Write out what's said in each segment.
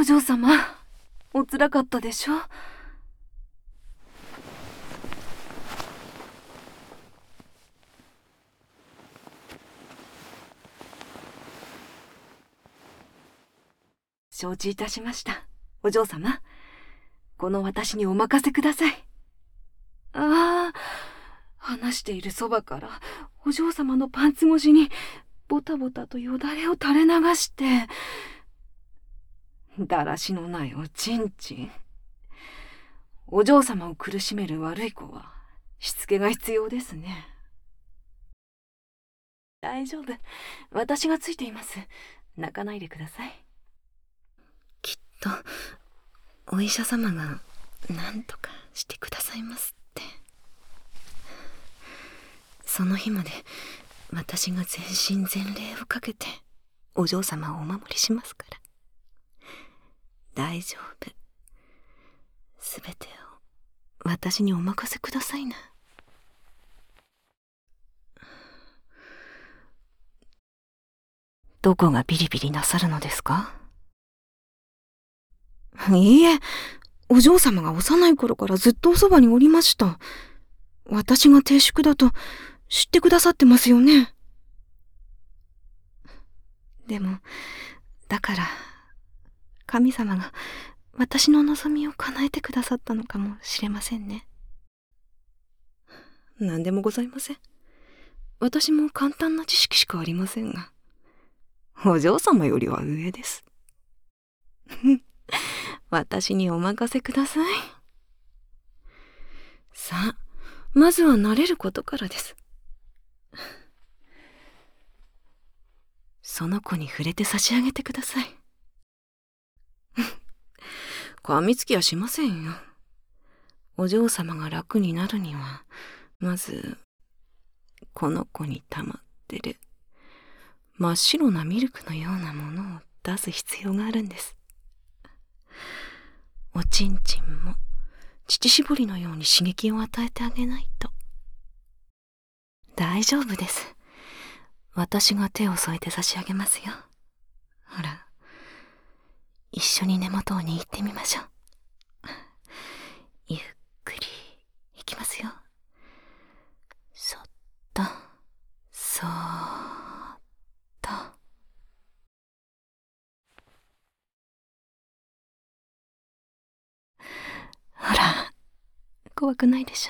嬢様、おつらかったでしょ。承知いたしました。お嬢様、この私にお任せください。ああ、話しているそばからお嬢様のパンツ越しにボタボタとよだれを垂れ流して、だらしのないおちんちん。お嬢様を苦しめる悪い子はしつけが必要ですね。大丈夫、私がついています。泣かないでください。きっとお医者様が何とかしてくださいますって。その日まで私が全身全霊をかけてお嬢様をお守りしますから。大丈夫。すべてを私にお任せくださいな。どこがビリビリなさるのですか？いいえ、お嬢様が幼い頃からずっとおそばにおりました。私が低粛だと知ってくださってますよね。でも、だから神様が私の望みを叶えてくださったのかもしれませんね。何でもございません。私も簡単な知識しかありませんが、お嬢様よりは上です。私にお任せください。さあ、まずは慣れることからです。その子に触れて差し上げてください。噛みつきはしませんよ。お嬢様が楽になるには、まずこの子に溜まってる真っ白なミルクのようなものを出す必要があるんです。おちんちんも乳搾りのように刺激を与えてあげないと。大丈夫です。私が手を添えて差し上げますよ。ほら、一緒に根元を握ってみましょう。ゆっくりいきますよ。そっと、そーっと。ほら、怖くないでしょ？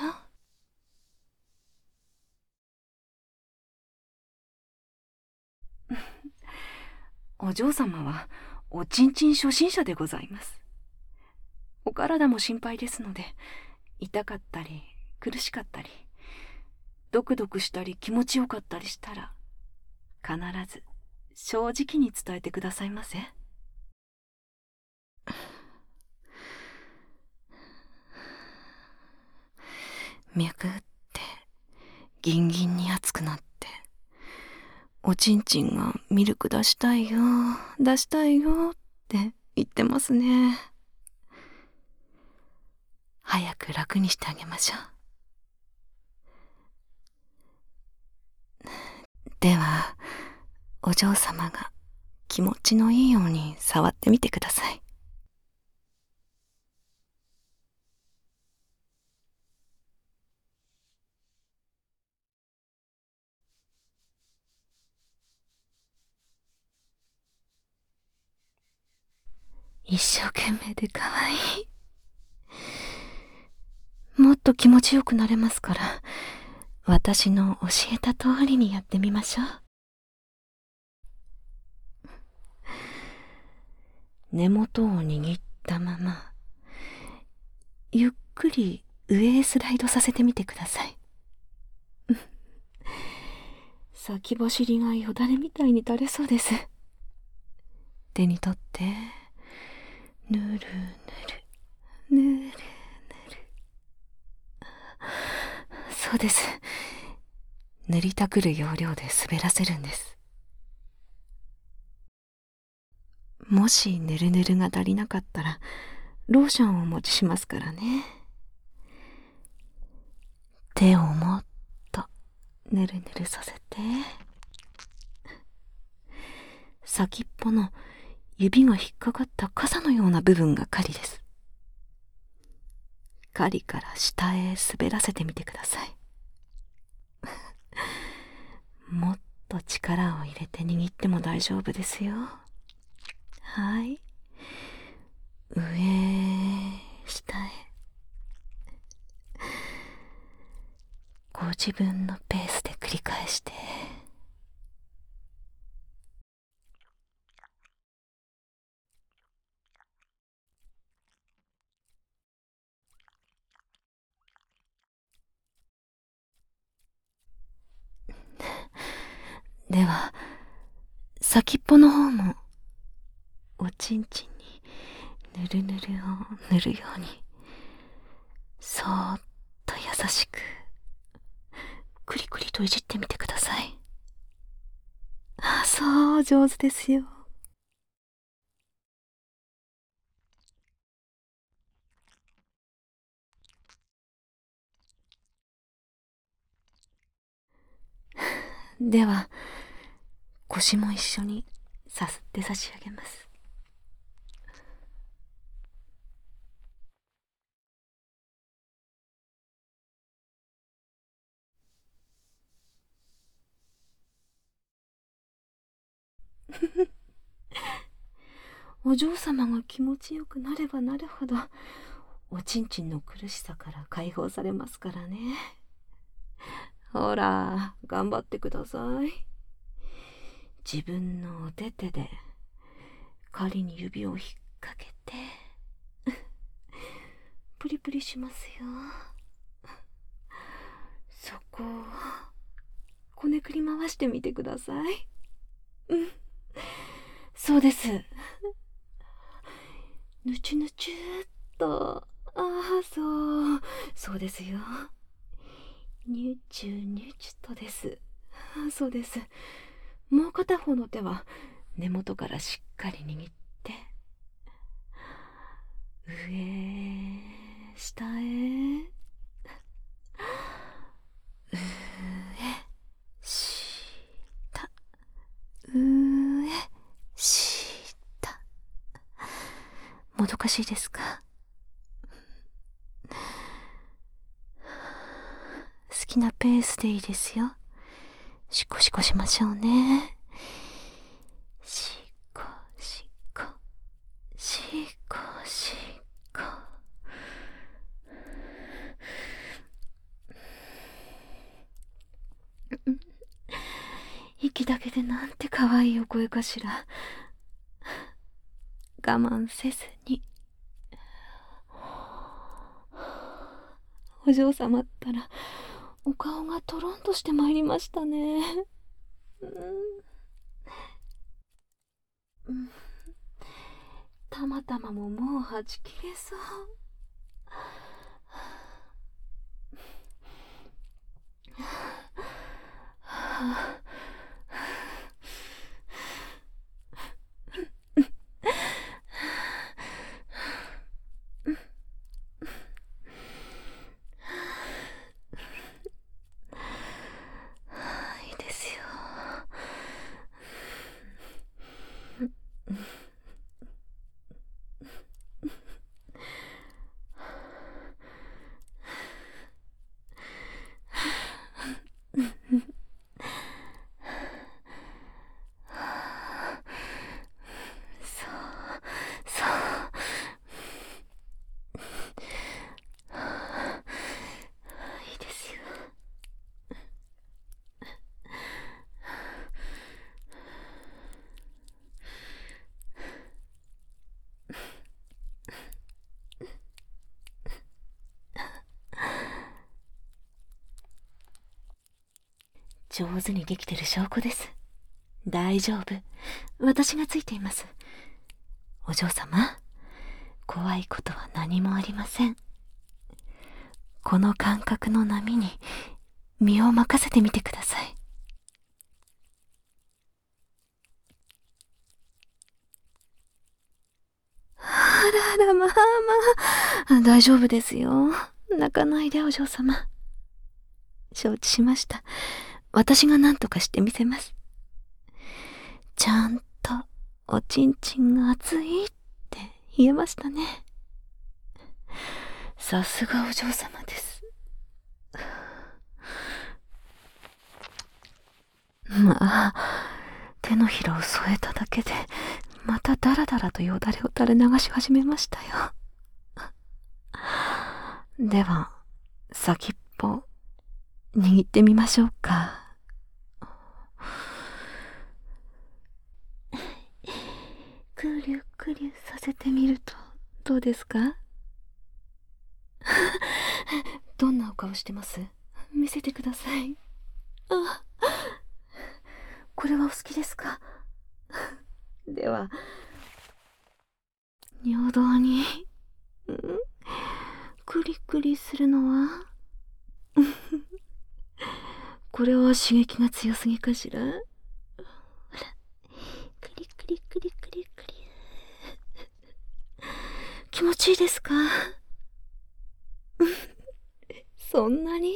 お嬢様はおちんちん初心者でございます。お体も心配ですので、痛かったり苦しかったりドクドクしたり気持ちよかったりしたら、必ず正直に伝えてくださいませ。脈ってギンギンに熱くなって、おちんちんがミルク出したいよ出したいよって言ってますね。早く楽にしてあげましょう。では、お嬢様が気持ちのいいように触ってみてください。一生懸命で可愛い。もっと気持ちよくなれますから、私の教えた通りにやってみましょう。根元を握ったまま、ゆっくり上へスライドさせてみてください。先走りがよだれみたいに垂れそうです。手に取って、ぬるぬる、ぬるぬる。そうです。塗りたくる要領で滑らせるんです。もしぬるぬるが足りなかったら、ローションをお持ちしますからね。手をもっとぬるぬるさせて、先っぽの指が引っかかった傘のような部分が針です。針から下へ滑らせてみてください。もっと力を入れて握っても大丈夫ですよ。はい。上へ、下へ。ご自分のペースで繰り返して。では、先っぽの方も、おちんちんにぬるぬるを塗るように、そーっと優しく、くりくりといじってみてください。あ、そう、上手ですよ。では、腰も一緒にさすって差し上げます。お嬢様が気持ちよくなればなるほど、おちんちんの苦しさから解放されますからね。ほら、頑張ってください。自分のお手手で針に指を引っ掛けてプリプリしますよ。そこをこねくり回してみてください。そうです。ぬちゅぬちゅっと。ああ、そうですよ。にゅちゅにゅちゅとです。そうです。もう片方の手は根元からしっかり握って、上、下へ、上、下、上、下。もどかしいですか？好きなペースでいいですよ。しこしこしましょうね。しこしこ、しこしこ。息だけでなんて可愛いお声かしら。我慢せずに。お嬢様ったらお顔がとろんとしてまいりましたね。たまたまももうはち切れそう。いいですよ。そう。いいですよ。上手にできてる証拠です。大丈夫。私がついています。お嬢様、怖いことは何もありません。この感覚の波に身を任せてみてください。あらあら、まあまあ。大丈夫ですよ。泣かないで、お嬢様。承知しました。私が何とかしてみせます。ちゃんとおちんちんが熱いって言えましたね。さすがお嬢様です。まあ、手のひらを添えただけで、またダラダラとよだれを垂れ流し始めましたよ。では、先っぽ、握ってみましょうか。くりゅくりゅさせてみると、どうですか？どんなお顔してます？見せてください。あ、これはお好きですか？では、尿道に、クリクリするのはこれは刺激が強すぎかしら？ほら、クリクリクリクリクリ。気持ちいいですか？そんなに？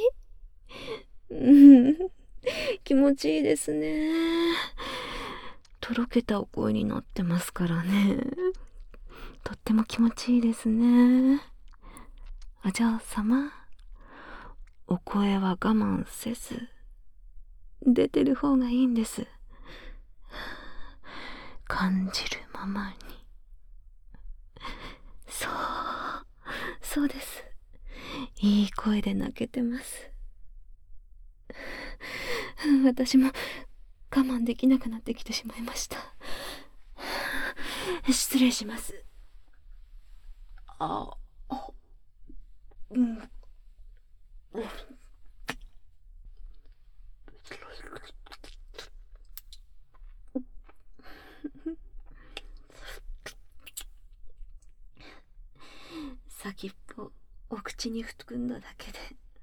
気持ちいいですね。とろけたお声になってますからね。とっても気持ちいいですね。お嬢様、お声は我慢せず、出てる方がいいんです。感じるままに。そうです。いい声で泣けてます。私も我慢できなくなってきてしまいました。失礼します。先っぽお口に含んだだけで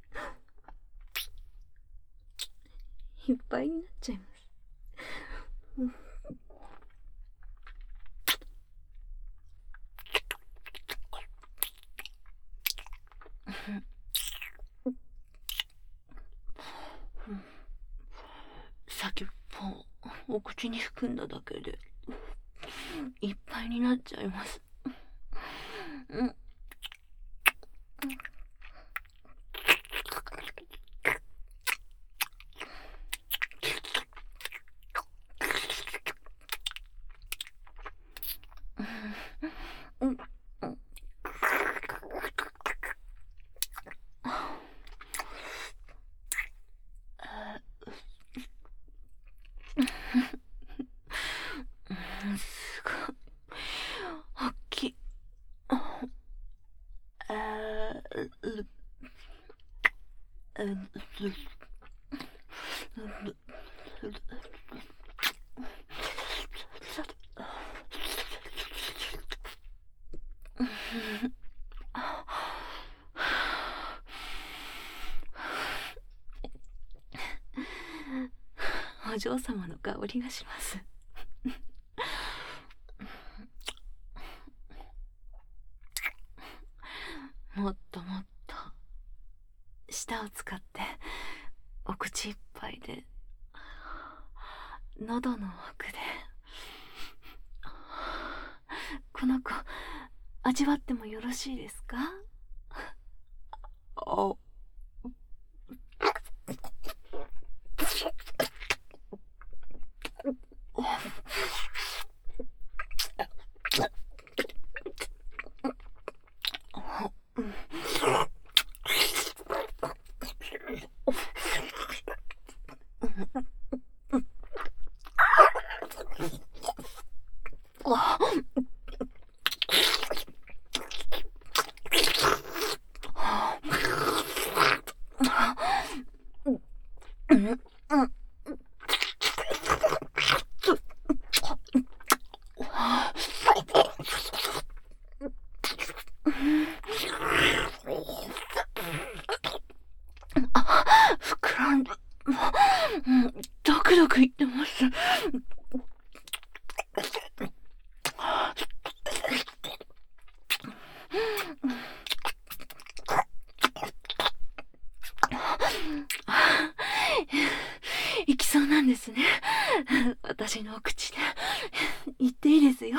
いっぱいになっちゃいます。先っぽお口に含んだだけでいっぱいになっちゃいます。すごい大きい。お嬢様の香りがします。もっともっと舌を使ってお口いっぱいで喉の奥でこの子味わってもよろしいですか？膨らんで、ドクドクいってます。いきそうなんですね。私のお口で。い言っていいですよ。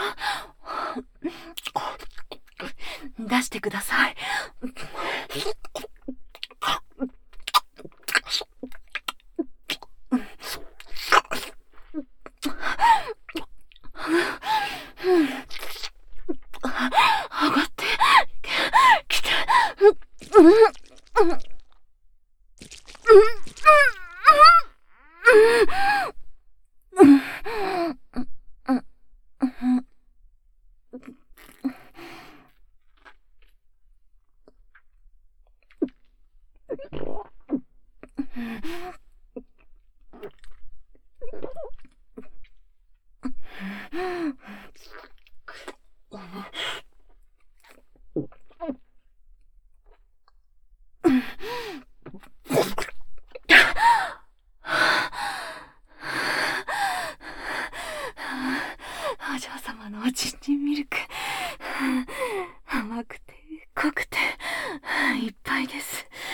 出してください。上がってきて。お嬢様のおちんちんミルク、甘くて濃くていっぱいです。